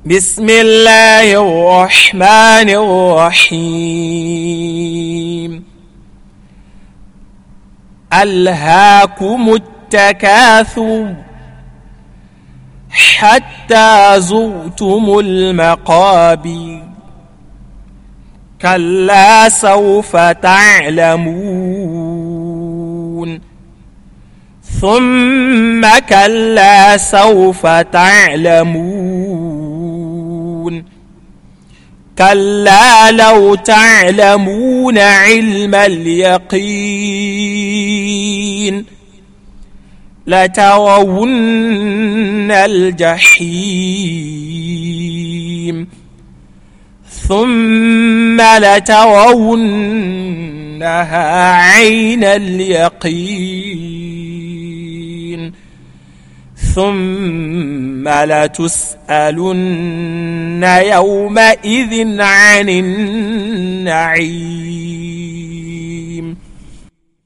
بسم الله الرحمن الرحيم. ألهاكم التكاثر حتى زرتم المقابر، كلا سوف تعلمون، ثم كلا سوف تعلمون، كلا لو تعلمون علم اليقين لترون الجحيم ثم لترونها عين اليقين ثم لتسألن يومئذ عن النعيم.